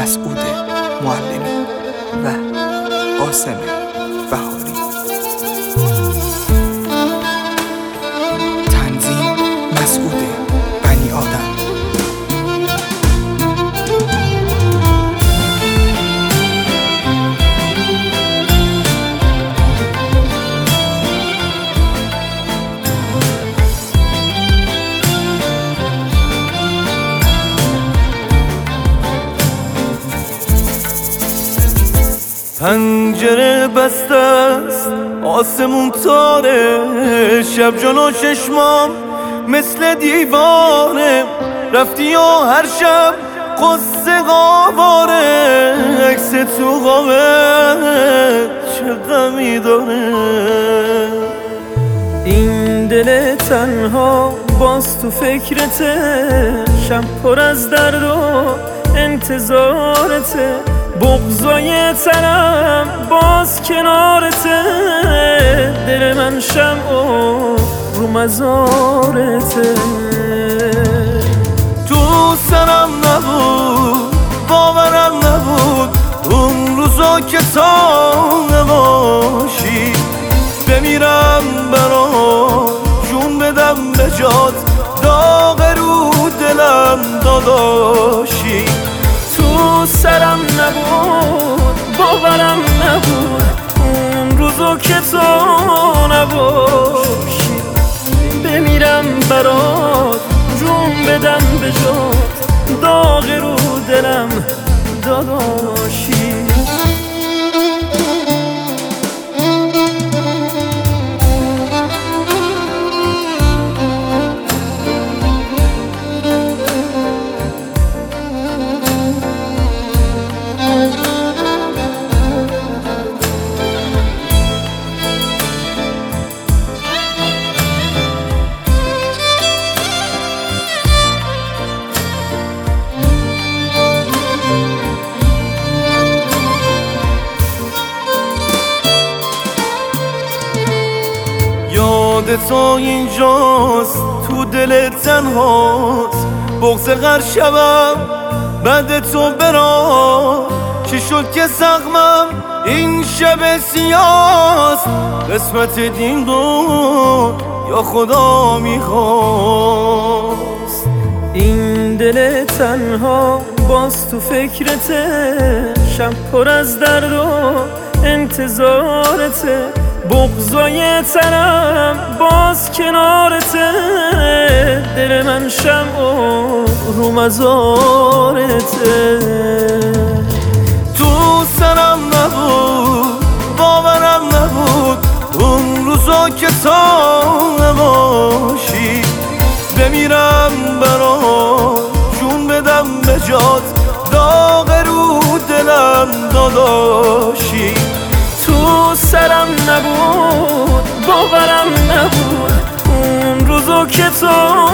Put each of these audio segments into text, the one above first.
مسعود معلمی و قاسم بهاری. تنظیم مسعود بنی آدم. پنجره بسته است، آسمون تاره، شب جلو چشمام مثل دیواره. رفتی و هر شب قصه قواره، عکس تو قابه چه غمی داره. این دل تنها باز تو فکرته، شب پر از درد و انتظارته. بغضای تنم باز کنارته، دل من شمع و رو مزارته. تو سرم نبود، باورم نبود اون روزا که تا نباشی. بمیرم برات، جون بدم به جات، داغ رو دلم داداشی. تو سرم نبود، باورم نبود اون روزو که تو نباشی. بمیرم برات، جون بدم به جات، داغ رو دلم داداشی. یاد تو اینجاست، تو دل تنهاست. بغض هر شبم بعد تو برام. چی شد که زخمم این شب سیاست؟ قسمت دین بود یا خدا میخواست؟ این دل تنها باز تو فکرته، شب پر از درد و انتظارته. بغضای تنم باز کنارته، دل من شمع و رو مزارته. تو سرم نبود، باورم نبود اون روزا که تا نباشی. بمیرم برات، جون بدم به جات، داغ رو دلم داداشی. تو سرم نبود، باورم نبود اون روزو که تو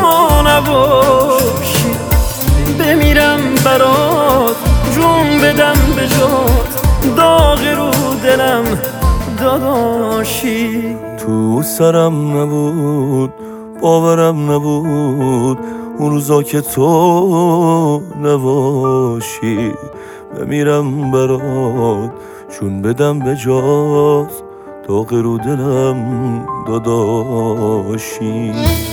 نباشی. بمیرم برات، جون بدم به جات، داغ رو دلم داداشی. تو سرم نبود، باورم نبود اون روزا که تو نباشی. بمیرم برات، چون بدم به جات، داغ رو دلم داداشی.